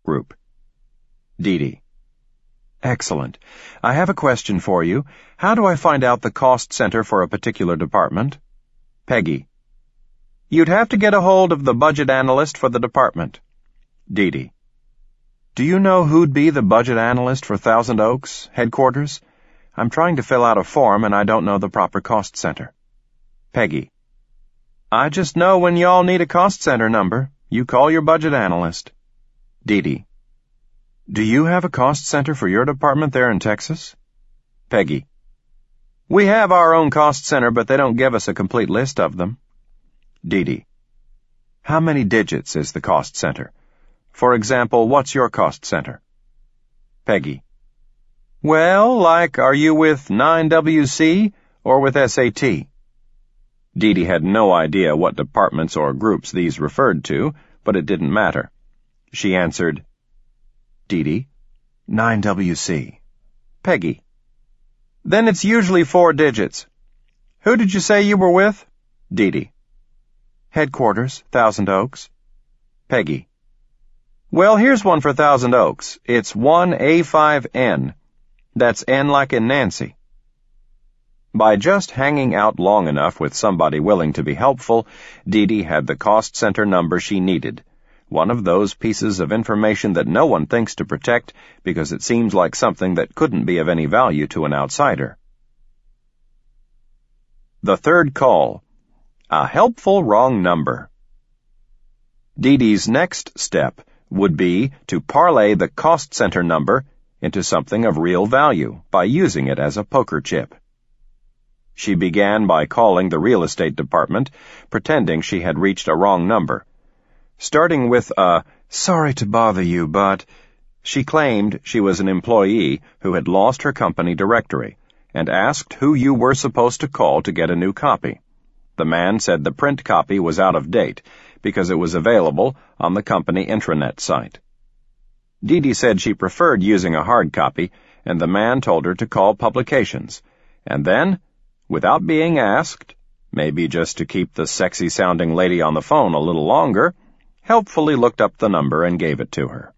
group. Dee Dee. Excellent. I have a question for you. How do I find out the cost center for a particular department? Peggy. You'd have to get a hold of the budget analyst for the department. Dee Dee. Do you know who'd be the budget analyst for Thousand Oaks, headquarters? I'm trying to fill out a form and I don't know the proper cost center. Peggy. I just know when y'all need a cost center number, you call your budget analyst. Dee Dee. Do you have a cost center for your department there in Texas? Peggy. We have our own cost center, but they don't give us a complete list of them. Dee Dee. How many digits is the cost center? For example, what's your cost center? Peggy. Well, like, are you with 9WC or with SAT? Dee Dee had no idea what departments or groups these referred to, but it didn't matter. She answered, Dee Dee. 9WC. Peggy. Then it's usually 4 digits. Who did you say you were with? Dee Dee. Headquarters, Thousand Oaks. Peggy. Well, here's one for Thousand Oaks. It's 1A5N. That's N like in Nancy. By just hanging out long enough with somebody willing to be helpful, Dee Dee had the cost center number she needed. One of those pieces of information that no one thinks to protect because it seems like something that couldn't be of any value to an outsider. The third call. A helpful wrong number. Dee Dee's next step would be to parlay the cost center number into something of real value by using it as a poker chip. She began by calling the real estate department, pretending she had reached a wrong number. Starting with a, sorry to bother you, but she claimed she was an employee who had lost her company directory and asked who you were supposed to call to get a new copy. The man said the print copy was out of date because it was available on the company intranet site. Dee Dee said she preferred using a hard copy, and the man told her to call publications, and then, without being asked, maybe just to keep the sexy-sounding lady on the phone a little longer, helpfully looked up the number and gave it to her.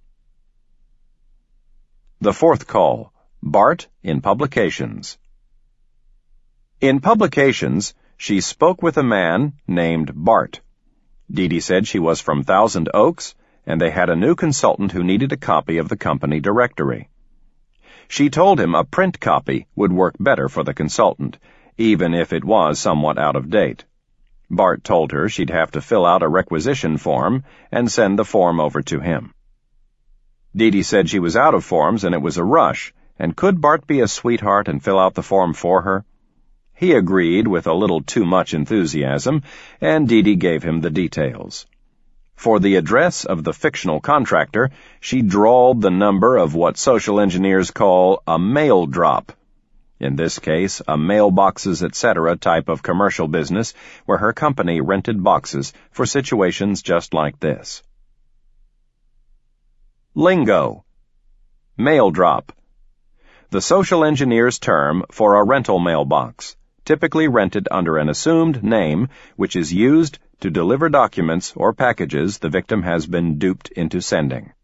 The fourth call. Bart in Publications. In Publications, she spoke with a man named Bart. Dee Dee said she was from Thousand Oaks, and they had a new consultant who needed a copy of the company directory. She told him a print copy would work better for the consultant, even if it was somewhat out of date. Bart told her she'd have to fill out a requisition form and send the form over to him. Dee Dee said she was out of forms and it was a rush, and could Bart be a sweetheart and fill out the form for her? He agreed with a little too much enthusiasm, and Dee Dee gave him the details. For the address of the fictional contractor, she drawled the number of what social engineers call a mail drop. In this case, a mailboxes, etc. type of commercial business where her company rented boxes for situations just like this. Lingo. Mail drop. The social engineer's term for a rental mailbox, typically rented under an assumed name, which is used to deliver documents or packages the victim has been duped into sending.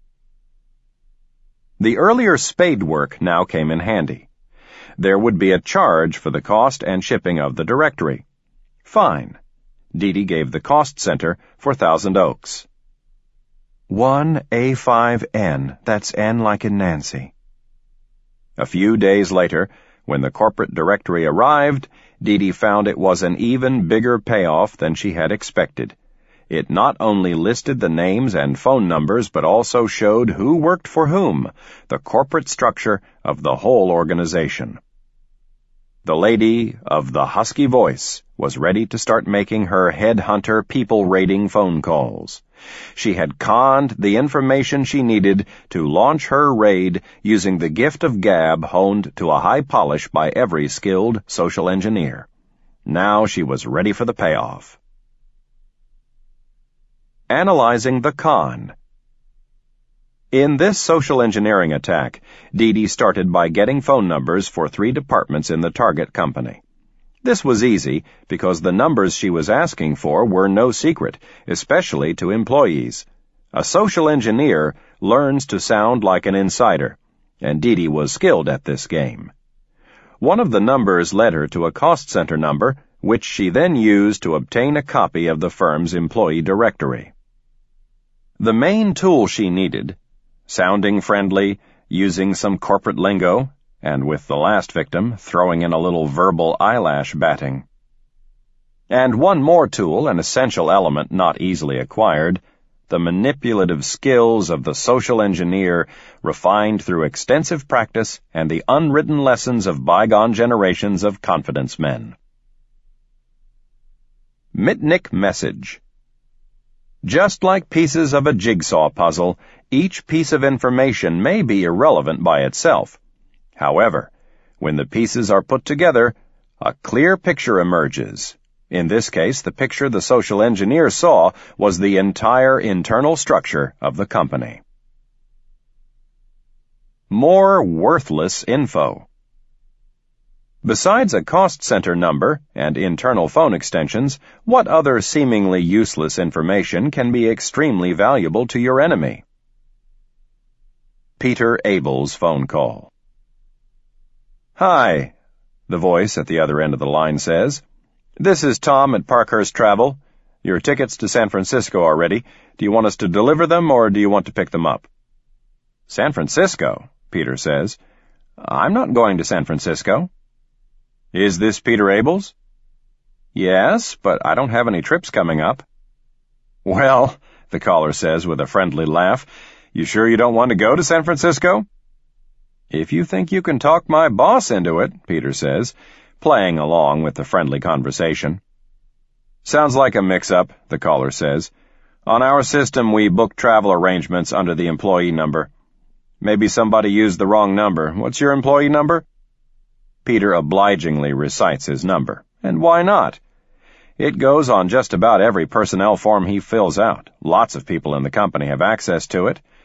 The earlier spade work now came in handy. There would be a charge for the cost and shipping of the directory. Fine. Dee Dee gave the cost center for Thousand Oaks. 1A5N, that's N like in Nancy. A few days later, when the corporate directory arrived, Dee Dee found it was an even bigger payoff than she had expected. It not only listed the names and phone numbers, but also showed who worked for whom, the corporate structure of the whole organization. The lady of the husky voice was ready to start making her headhunter people-raiding phone calls. She had conned the information she needed to launch her raid using the gift of gab honed to a high polish by every skilled social engineer. Now she was ready for the payoff. Analyzing the con. In this social engineering attack, Dee Dee started by getting phone numbers for 3 departments in the target company. This was easy because the numbers she was asking for were no secret, especially to employees. A social engineer learns to sound like an insider, and Dee Dee was skilled at this game. One of the numbers led her to a cost center number, which she then used to obtain a copy of the firm's employee directory. The main tool she needed, sounding friendly, using some corporate lingo, and with the last victim throwing in a little verbal eyelash batting. And one more tool, an essential element not easily acquired, the manipulative skills of the social engineer refined through extensive practice and the unwritten lessons of bygone generations of confidence men. Mitnick Message. Just like pieces of a jigsaw puzzle, each piece of information may be irrelevant by itself. However, when the pieces are put together, a clear picture emerges. In this case, the picture the social engineer saw was the entire internal structure of the company. More worthless info. Besides a cost center number and internal phone extensions, what other seemingly useless information can be extremely valuable to your enemy? Peter Abel's phone call. "Hi," the voice at the other end of the line says. "This is Tom at Parkhurst Travel. Your tickets to San Francisco are ready. Do you want us to deliver them, or do you want to pick them up?" "San Francisco," Peter says. "I'm not going to San Francisco." "Is this Peter Abel's?" "Yes, but I don't have any trips coming up." "Well," the caller says with a friendly laugh, "you sure you don't want to go to San Francisco?" "If you think you can talk my boss into it," Peter says, playing along with the friendly conversation. "Sounds like a mix-up," the caller says. "On our system, we book travel arrangements under the employee number. Maybe somebody used the wrong number. What's your employee number?" Peter obligingly recites his number. And why not? It goes on just about every personnel form he fills out. Lots of people in the company have access to it.